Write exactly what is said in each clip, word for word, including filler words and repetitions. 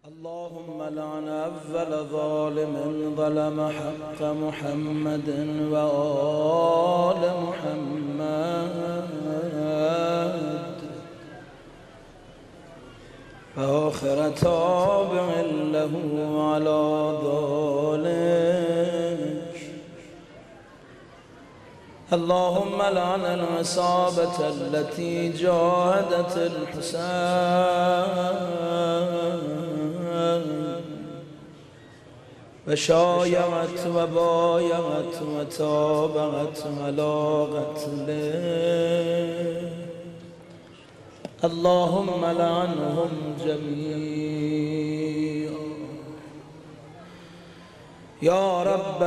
اللهم لعن أول ظالم ظلم حق محمد وآل محمد وآخر تابع له على ذلك. اللهم لعن العصابة التي جاهدت الحسين وشايعت وبايعت وتابعت على قتله. اللهم لعنهم جميعا يا رب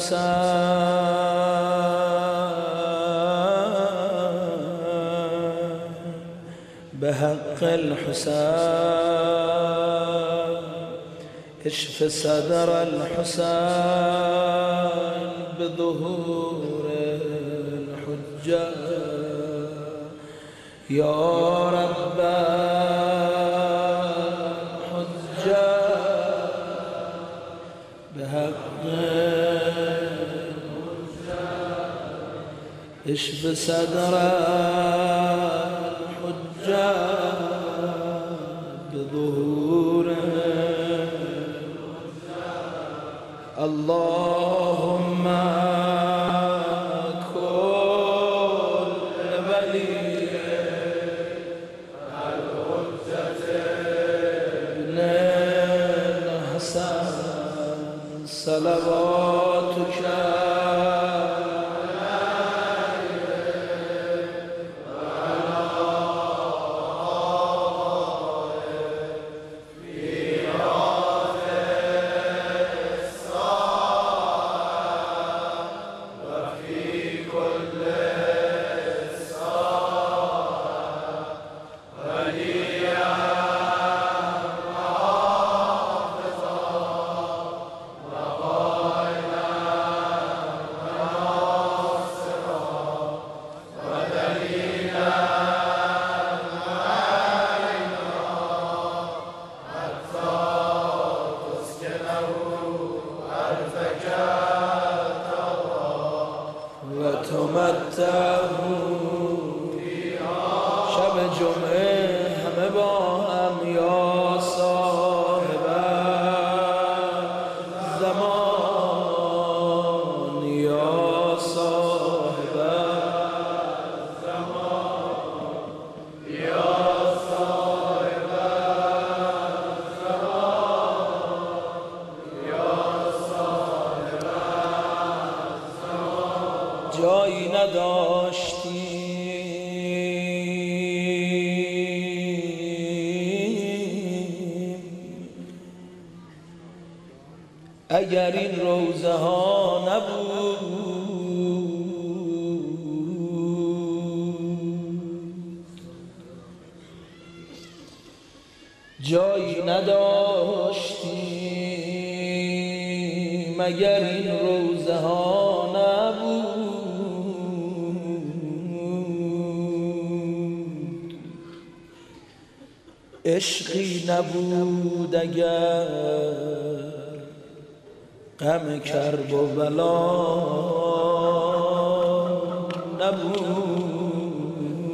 الحسين بحق الحسين اشف صدر الحسين بظهور الحجة يا رب الحجة بحق الحجة اشف صدر الحجة بظهور اللهم كل ولي الحجة ابن الحسن صلواتك شب جمعه همه با هم یا صاحب زمان یا صاحب زمان یا صاحب زمان یا صاحب زمان جایی نداشتی اگر این روزه ها نبود، جایی نداشتیم اگر این روزه ها نبود، عشقی نبود اگر غم کرب و بلا نبود.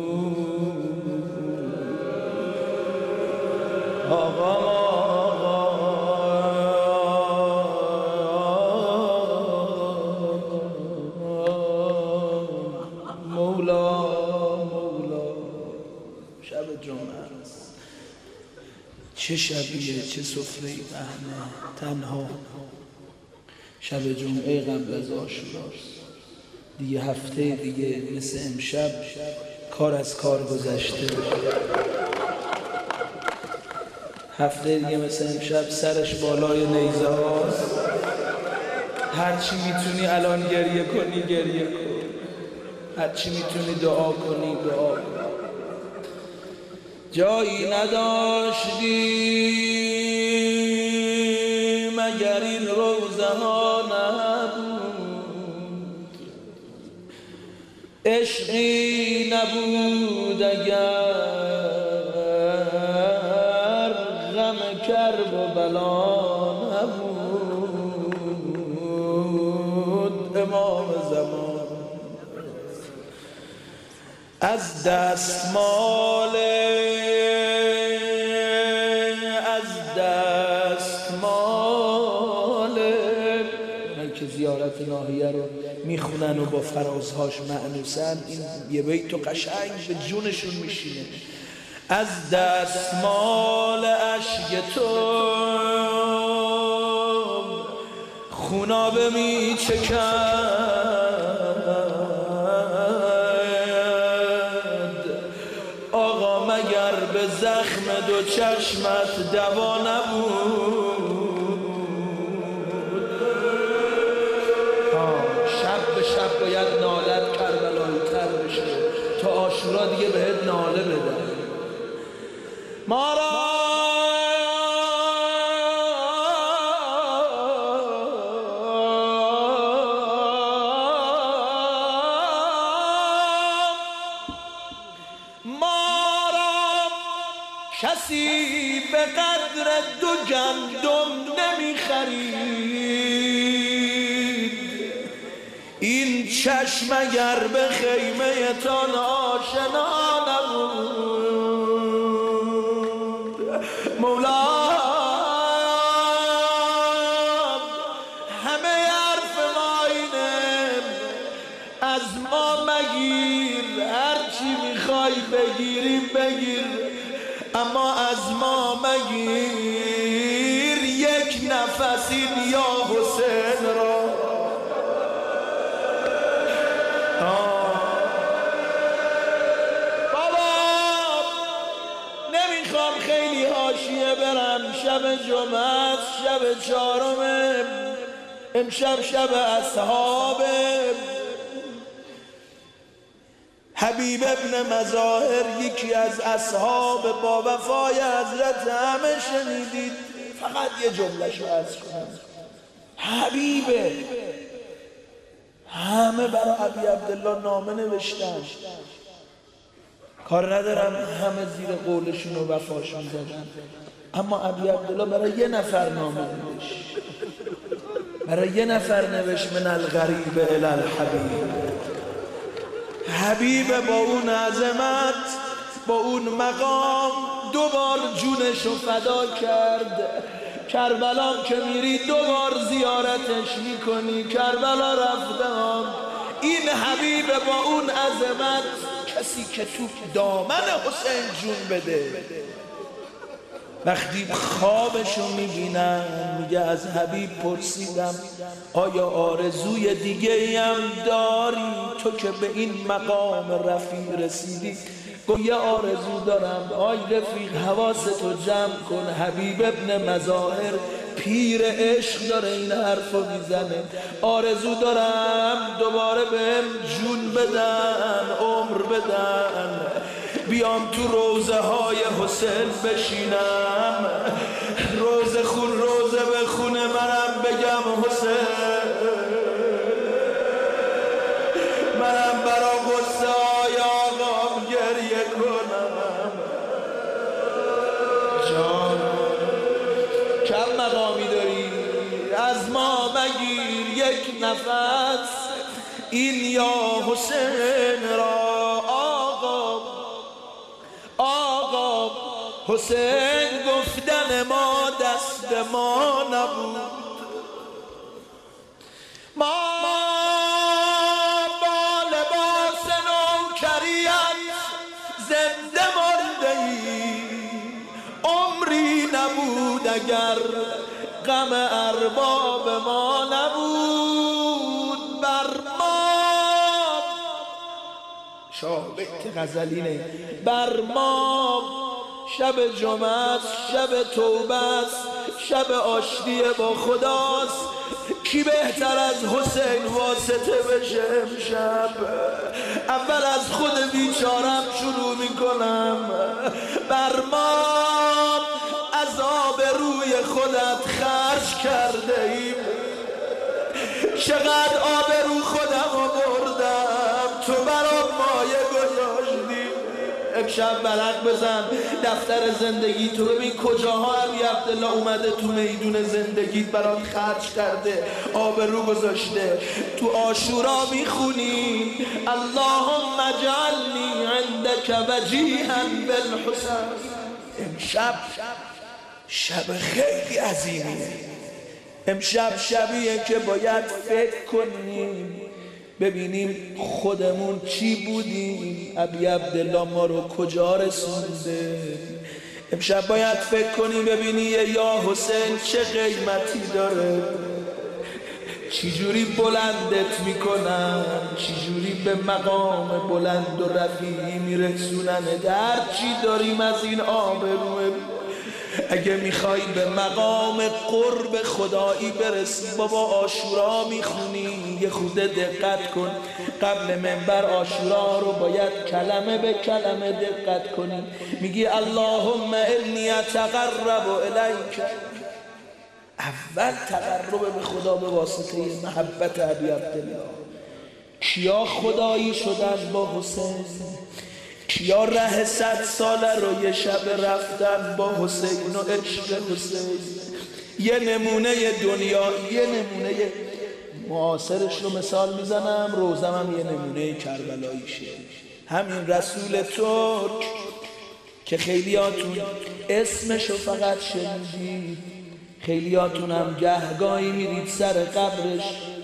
آقا مولا مولا شب جمعه است، چه شبیه چه سفره پهنه تنها. شب جمعه قبل از عاشوراست دیگه، هفته دیگه مثل امشب کار از کار گذشته، هفته دیگه مثل امشب سرش بالای نیزه هاست، هرچی میتونی الان گریه کنی گریه کن، هرچی میتونی دعا کنی دعا کن. جایی نداشتیم اگر این روزه ها نبود، عشقی نبود اگر غم کرد کرب و بلا نبود. امام زمان از دستمال از دستمال من که زیارت ناحیه رو میخونن و با فرازهاش معنوسن، این یه بیت و قشنگ به جونشون میشینه. از دستمال اشک تو خونابه میچکد، آقا مگر به زخم دو چشمت دوا نبود. شب به شب باید نالت کربلایی تر بشه تا عاشورا دیگه بهت ناله بدن. ما را ما را کسی به قدر دو گندم نمیخرید. این چشم اگر به خیمه تان آشنا نبود. مولا همه حرف ما اینه، از ما مگیر، هرچی میخوای بگیری بگیر، اما از ما مگیر یک نفس این یا حسین را. خیلی حاشیه برم، شب جمعه شب چهارم، امشب شب اصحاب حبیب ابن مظاهر، یکی از اصحاب با وفای حضرت. همه شنیدید، فقط یه جمله‌شو عرض کنم. حبیبه همه برای ابی عبدالله نامه نوشتن، کار ندارم همه زیر قولشون و وفاشون دادن، اما ابی عبدالله برای یه نفر نامه نوشت، برای یه نفر نوشت من الغریب الی الحبیب. حبیب با اون عظمت، با اون مقام دو بار جونشو فدا کرد. کربلا که میری دو بار زیارتش میکنی، کربلا رفتم. این حبیب با اون عظمت، کسی که تو دامن حسین جون بده، وقتی خوابشو میبینم میگه از حبیب پرسیدم آیا آرزوی دیگه هم داری؟ تو که به این مقام رفیع رسیدی. گفت یه آرزو دارم. آی رفیق حواستو جمع کن، حبیب ابن مظاهر پیر عشق داره این حرفو میزنه. آرزو دارم دوباره بهم جون بدن، عمر بدن، بیام تو روزه های حسین بشینم، روزه خون روزه بخونه، منم بگم حسین، منم برا غصه های آقام گریه کنم. جان کم مقامی داری، از ما مگیر یک نفس این یا حسین را. آقا آقا حسین گفتن ما دست ما نبود، ما با لباس نوکریت زنده مرده ایم. عمری نبود اگر غم ارباب ما نبود. بر ما شاه بیت غزلینه، بر ما شب جمعه، شب توبه است، شب آشتی با خداست. کی بهتر از حسین واسطه بشه امشب؟ اول از خود بیچارم شروع میکنم. بر ما عذاب روی خودت خرج کرده ایم، چقدر آبرو خودم رو بردم، تو برام مایه گذاشتی. امشب برق بزن دفتر زندگی تو، ببین کجاها ابی عبدالله اومده تو میدون زندگیت برات خرج کرده، آبرو گذاشته. تو عاشورا میخونی اللهم اجعلنی عندک وجیها بالحسن. امشب شب خیلی عظیمیه، امشب شبیه که باید فکر کنیم ببینیم خودمون چی بودیم، ابی عبدالله ما رو کجا رسونده. امشب باید فکر کنیم ببینی یا حسین چه قیمتی داره، چی جوری بلندت میکنن، چی جوری به مقام بلند و رفیعی میرسوننه. در چی داریم از این آبروه؟ اگه میخوای به مقام قرب خدایی برسی بابا عاشورا میخونی، یه خود دقت کن. قبل منبر عاشورا رو باید کلمه به کلمه دقت کنی. میگی اللهم انی اتقرب الیک، اول تقرب به خدا به واسطه محبت ابی عبدالله. کیا خدایی شدن با حسین؟ کیا ره صد ساله رو یه شب رفتن با حسین و عشق حسین؟ یه نمونه دنیا، یه نمونه معاصرش رو مثال میزنم، روزم هم یه نمونه کربلاییشه. همین رسول ترک که خیلیاتون اسمشو فقط شنیدید، خیلیاتون هم گهگاهی میرید سر قبرش.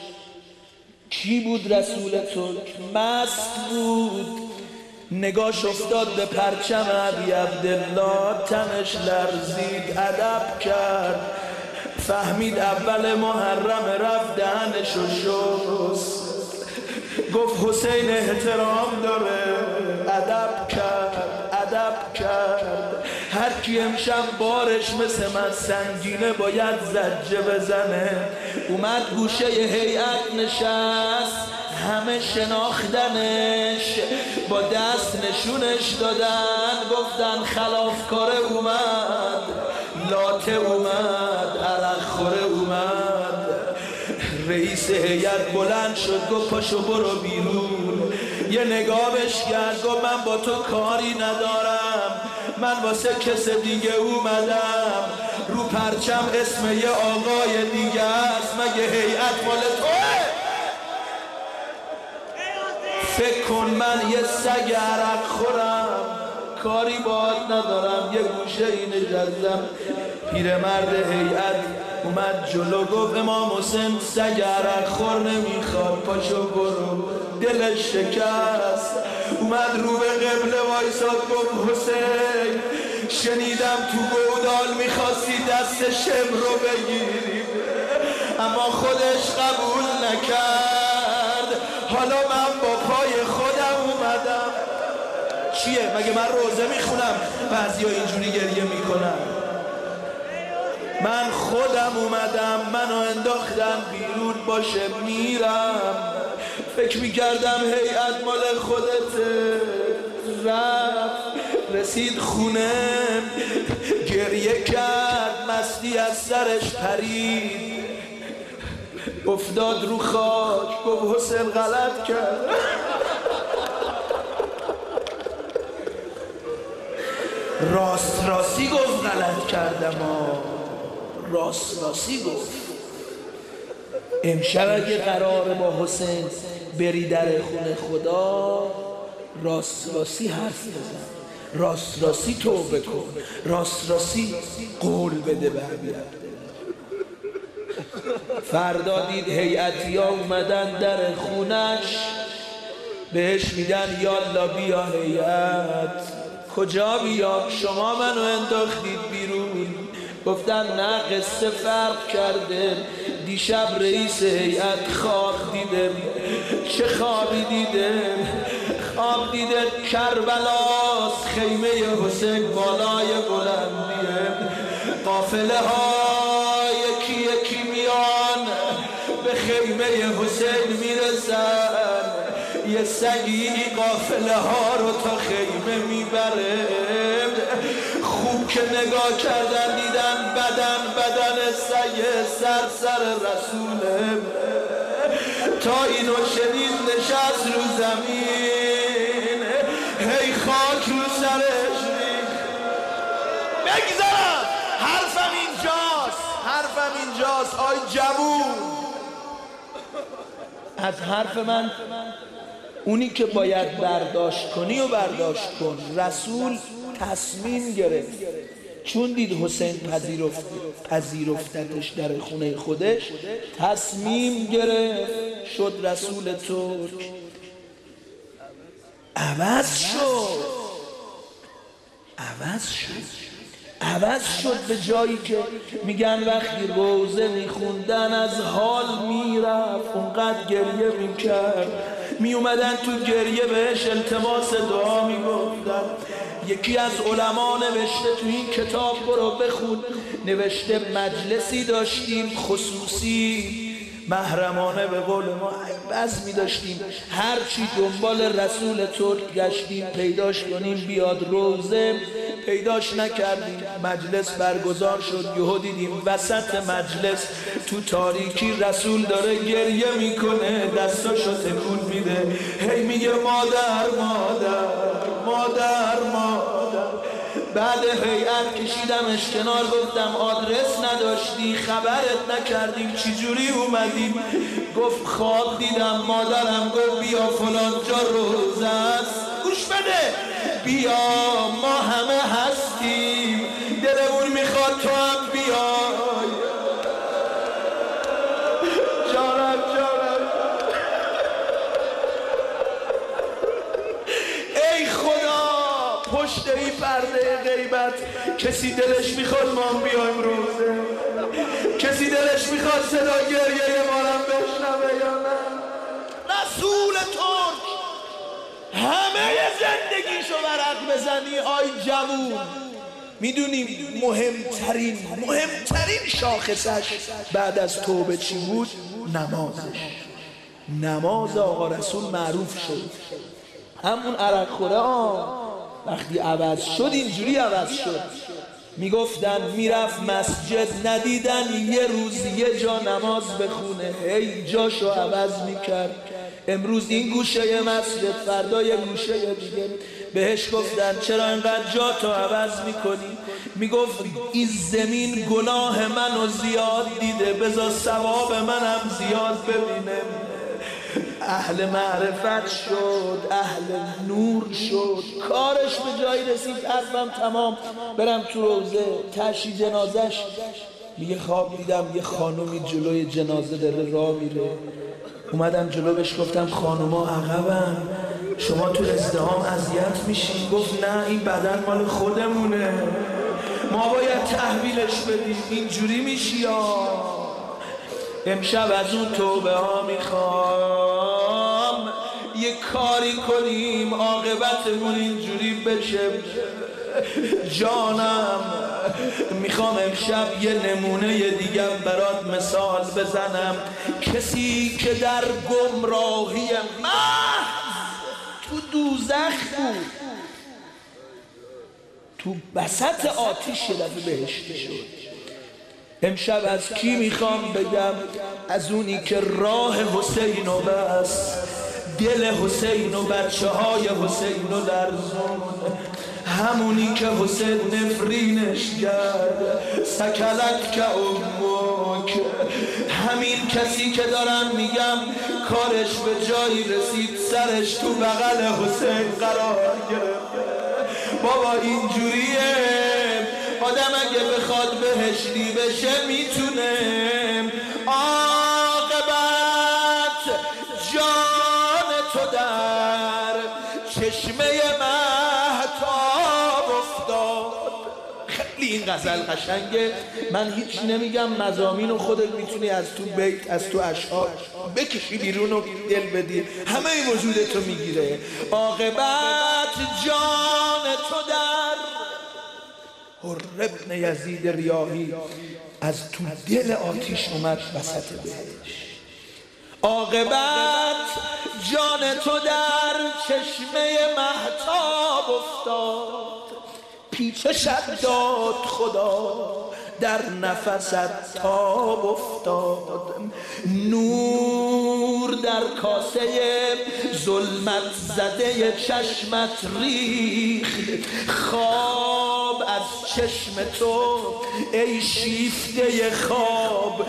کی بود رسول ترک؟ مست بود، نگاش افتاد به پرچم ابی عبدالله، تنش لرزید، ادب کرد، فهمید اول محرم، رفت دهنشو شست، گفت حسین احترام داره، ادب کرد، ادب کرد. هر کی امشب بارش مثل من سنگینه باید زجه بزنه. اومد گوشه هیئت نشست، همه شناختنش، با دست نشونش دادن، گفتن خلافکاره اومد، لاته اومد، عرق خوره اومد. رئیس هیئت بلند شد گفت پاشو برو بیرون. یه نگاه بهش کرد گفت من با تو کاری ندارم، من واسه کس دیگه اومدم، رو پرچم اسم یه آقای دیگه است، مگه هیئت مال توه؟ فکر کن من یه سگ عرق خورم، کاری باهات ندارم، یه گوشه ای نشستم. پیرمرد هیئت اومد جلو گفت امام حسین سگ عرق خور نمیخواد، پاشو برو. دلش شکست، اومد رو به قبله وایساد گفت حسین شنیدم تو گودال میخواستی دست شم رو بگیری اما خودش قبول نکرد، حالا من با پای خودم اومدم. چیه؟ مگه من روزه میخونم بعضی ها اینجوری گریه میکنم؟ من خودم اومدم، منو انداختن بیرون، باشه میرم. فکر میکردم هیئت مال خودته. رفت رسید خونه گریه کرد، مستی از سرش پرید، افتاد رو خاک گفت حسین غلط کرد. راست راستی گفت غلط کردم ها، راست راستی گفت. امشب اگه قراره با حسین بری در خونه خدا، راست راستی حرف بزن، راست راستی توبه کن، راست راستی قول بده به ابی عبدالله. فردا دید هیئتی ها اومدن در خونش، بهش میگن یالا بیا هیئت. کجا بیام؟ شما منو انداختید بیرون. گفتن نه قصه فرق کرده، دیشب رئیس هیئت خواب دیده. چه خوابی دیده؟ خواب دیده کربلاست، خیمه حسین بالای بلندیه، قافله ها یکی یکی میان به خیمه حسین میرسن، یه سگی قافله ها رو تا خیمه میبره. خوب که نگاه کردن دیدن بدن بدن سگ سر سر رسوله. تا اینو شنید نشست رو زمین، هی خاک رو سر اینجاست. آی جوون، از حرف من اونی که باید برداشت کنی و برداشت کن. رسول تصمیم گرفت چون دید حسین پذیرفت پذیرفتتش در خونه خودش، تصمیم گرفت شد رسول ترک. عوض شد عوض شد عوض شد به جایی که میگن وقتی روزه میخوندن از حال میرفت، اونقدر گریه میکرد، میومدن تو گریه بهش التماس دعا میگفتن. یکی از علما نوشته تو این کتاب، برو بخون، نوشته مجلسی داشتیم خصوصی محرمانه، به قول ما بزمی داشتیم، هرچی دنبال رسول ترک گشتیم پیداش کنیم بیاد روزه، پیداش نکردیم. مجلس برگزار شد، یهو دیدیم وسط مجلس تو تاریکی رسول داره گریه میکنه، دستاشو تکون میده، هی میگه مادر مادر مادر مادر. بعد هیئت کشیدمش کنار، گفتم آدرس نداشتی، خبرت نکردیم، چی جوری اومدیم؟ گفت خواب دیدم، مادرم گفت بیا فلان جا روزه است، گوش بده، بیا ما همه هستیم، دلمون میخواد تو هم بیای. جانم جانم ای خدا، پشت این پرده غیبت کسی دلش میخواد ما بیایم روزه؟ کسی دلش میخواد صدا گریه ما رو بشنوه یا نه؟ رسول ترک همه زندگیشو ورق بزنی آی جوون، میدونیم مهمترین مهمترین شاخصش بعد از توبه چی بود؟ نمازش. نماز آقا رسول معروف شد. همون عرق خوره ها وقتی عوض شد اینجوری عوض شد، میگفتن میرفت مسجد، ندیدن یه روز یه جا نماز بخونه، هی جاشو عوض میکرد. امروز این گوشه مسجد، فردا یه گوشه دیگه. بهش گفتن چرا اینقدر جا تو عوض میکنی؟ میگفت این زمین گناه منو زیاد دیده، بذار ثواب منم زیاد ببینه. اهل معرفت شد، اهل نور شد، کارش به جایی رسید. حرفم تمام، برم تو روزه تشییع جنازش، میگه خواب دیدم یه خانومی جلوی جنازه داره راه میره، اومدم جلو بهش گفتم خانوما عقبن، شما تو ازدحام اذیت میشین. گفت نه این بدن مال خودمونه، ما باید تحویلش بدیم، اینجوری میشی یا امشب از اون توبه ها میخوام یه کاری کنیم عاقبتمون اینجوری بشه. جانم میخوام امشب یه نمونه دیگه برات مثال بزنم. کسی که در گمراهی محض تو دوزخ بود، تو بسط آتیش یه دفعه بهشتی شد. امشب از کی میخوام بگم؟ از اونی که راه حسین و بس، دل حسین و بچه های حسین و لرزون، همونی که حسین نفرینش کرد، سکلت که امک، همین کسی که دارم میگم کارش به جایی رسید سرش تو بغل حسین قرار گرفت. بابا اینجوریه آدم اگه بخواد بهشتی بشه میتونه. عاقبت جان تو در چشمه مهتاب افتاد. خیلی این غزل قشنگه، من هیچ نمیگم، مضامین و خودت میتونی از تو بیت از تو اشعار بکشی بیرون و دل بدی، همه وجودتو میگیره. عاقبت جان تو در حر ابن یزید ریاحی از تو دل آتیش اومد وسط بهش. عاقبت جان تو در چشمه مهتاب افتاد، پیچشت داد خدا در نفست تاب افتاد. نور در کاسه ظلمت زده چشمت ریخت، خواب از از چشم تو ای شیفته خواب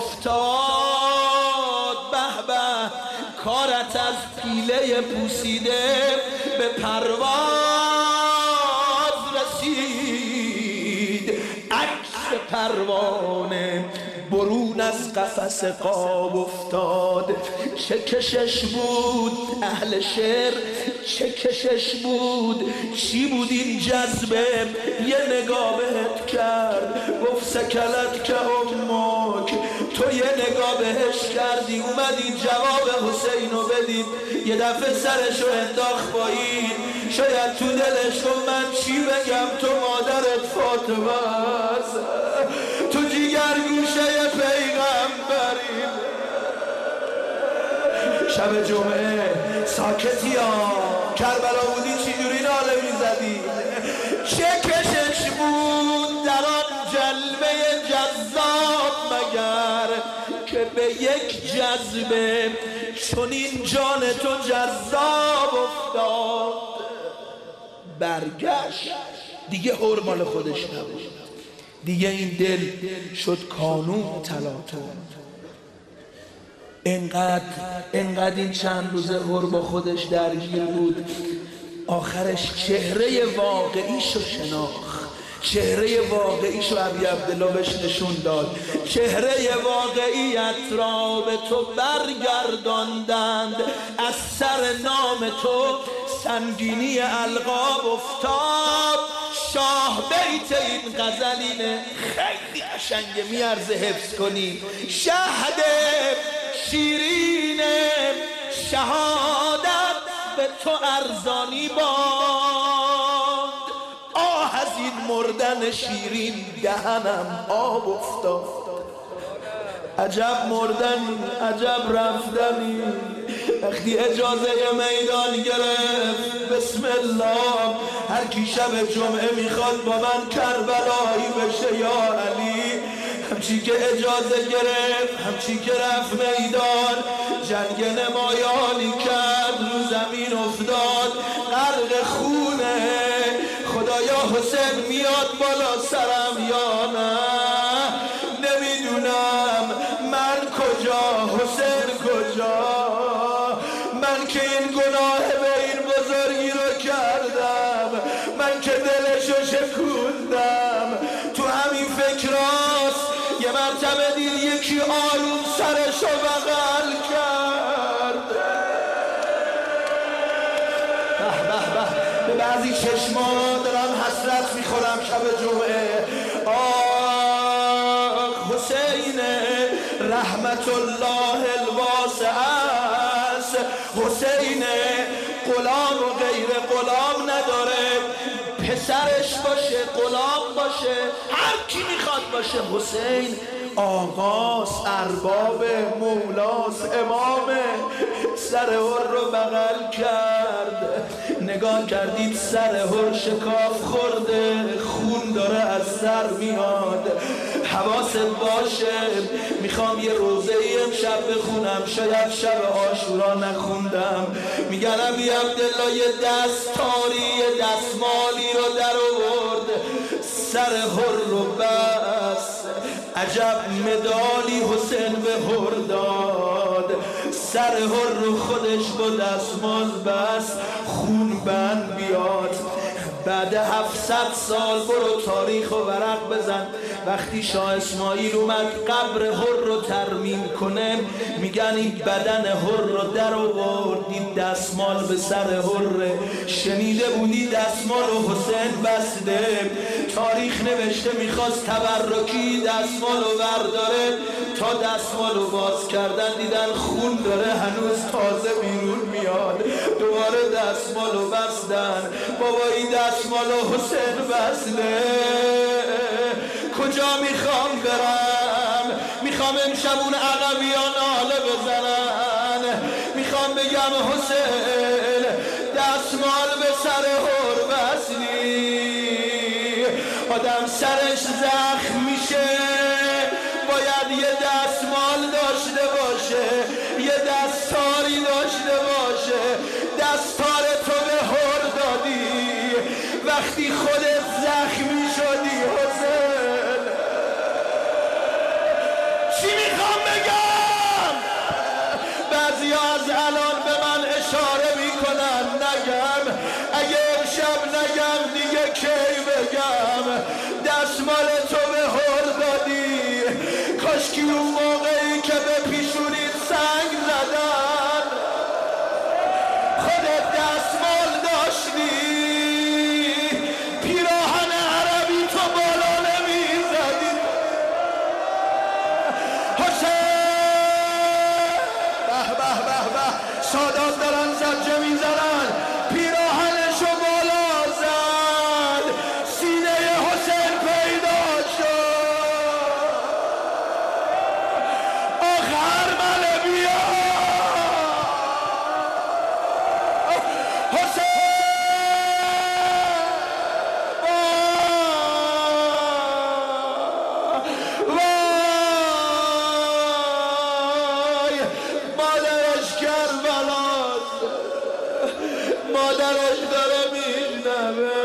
افتاد. به به کارت از پیله پوسیده به پرواز رسید. عکس پروانه برون از قفس قاب افتاد. چه کشش بود اهل شعر، چه کشش بود، چی بود این جذبه؟ یه نگاه بهت کرد گفت سکلت که امک، تو یه نگاه بهش کردی اومدی جواب حسینو بدید. یه دفعه سرشو انداخت پایین، شاید تو دلش گفت من چی بگم، تو مادرت فاطمه است، تو جیگر گوشه پیغمبری. شب جمعه ساکتی ها، کربلا بودی چی جوری ناله میزدی؟ چه کشش بود در آن جلوه جذاب مگر که به یک جذبه چون این جان تو جذاب افتاد. برگشت دیگه حرمال خودش نبود، دیگه این دل شد کانون تلاطم. انقدر انقدر این چند روزه هر با خودش درگیر بود، آخرش چهره واقعیشو شناخت. چهره واقعیشو ابی عبدالله بهش نشون داد. چهره واقعیت را به تو برگرداندند، از سر نام تو سنگینی القاب افتاد. شاه بیت این غزلینه خیلی قشنگه، میارزه حفظ کنی. شهد شیرین شهادت به تو ارزانی باد، آه از این مردن شیرین دهنم آب افتاد. عجب مردن عجب رفتنی، وقتی اجازه میدان گرفت بسم الله هر کی شب جمعه میخواد با من کربلایی بشه یا علی، همچی که اجازه گرفت همچی که رفت میدان جنگ نمایانی کرد، رو زمین افتاد غرق خونه. خدایا حسین میاد بالا سرم یا نه، نمیدونم من کجا حسین کجا، من که این گناه به این بزرگی رو کردم، من که دلشو شکوندم. تو همین فکراست یه مرتبه دید یکی آروم سرشو بغل کرد. به به به به بعضی چشما دارم حسرت میخورم شب جمعه. آه حسین رحمت الله الواسع است، حسین غلام و غیر غلام نداره، پسرش باشه غلام باشه هر کی میخواد باشه. حسین آقاس، ارباب، مولاس، امامه. سر هر رو بغل کرد، نگاه کردید سر هر شکاف خورده، خون داره از سر میاد. حواست باشه، میخوام یه روزه ای امشب بخونم، شاید شب عاشورا نخوندم. میگن ابی عبدالله یه دستاری یه دستمالی رو در آورد، سر هر رو بس. عجب مدالی حسین به هر داد، سر هر رو خودش با دستمال بس خون بند بیاد. بعد هفتصد سال برو تاریخ و ورق بزن، وقتی شاه اسماعیل اومد قبر هر رو ترمیم کنه، میگن این بدن هر رو در آورد، دید دستمال به سر هر، شنیده بودی دستمال و حسین بسته. تاریخ نوشته میخواست تبرکی دستمال رو برداره، تا دستمال رو باز کردن دیدن خون داره هنوز تازه بیرون میاد. دوباره دستمال رو بستن، بابا این دستمال رو حسین بسته. کجا میخوام برم؟ میخوام امشب اون عقبیان ناله بزنن، میخوام بگم حسین دستمال به سر هر بستی. آدم سرش زخم میشه باید یه دستمال داشته باشه، یه دستاری داشته باشه. دستار تو به هر دادی، وقتی خودت زخمی شد کشکی اون موقعی که به پیشونید سنگ زدن خودت دستمال داشتی پیراهن عربی تو بالا نمیزدی حسین به به به به سادات دارن زجه میزنن پیراهنشو بالا زد سینه حسین پیدا شد آخر مله بیا مادرش داره میشنوه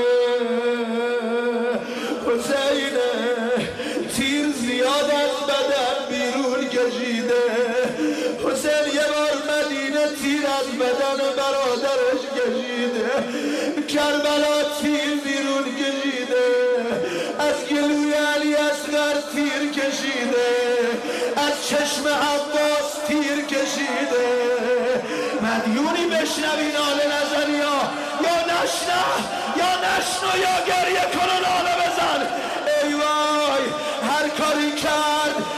حسینه تیر زیاد از بدن بیرون کشیده حسین یه بار مدینه تیر از بدن برادرش کشیده کربلا تیر بیرون کشیده از گلوی علی اصغر تیر کشیده از چشم عباس تیر کشیده مدیونی بشنوی ناله نزنی یا یا نشنه یا نشنو یا گریه کن و ناله بزن ای وای هر کاری کرد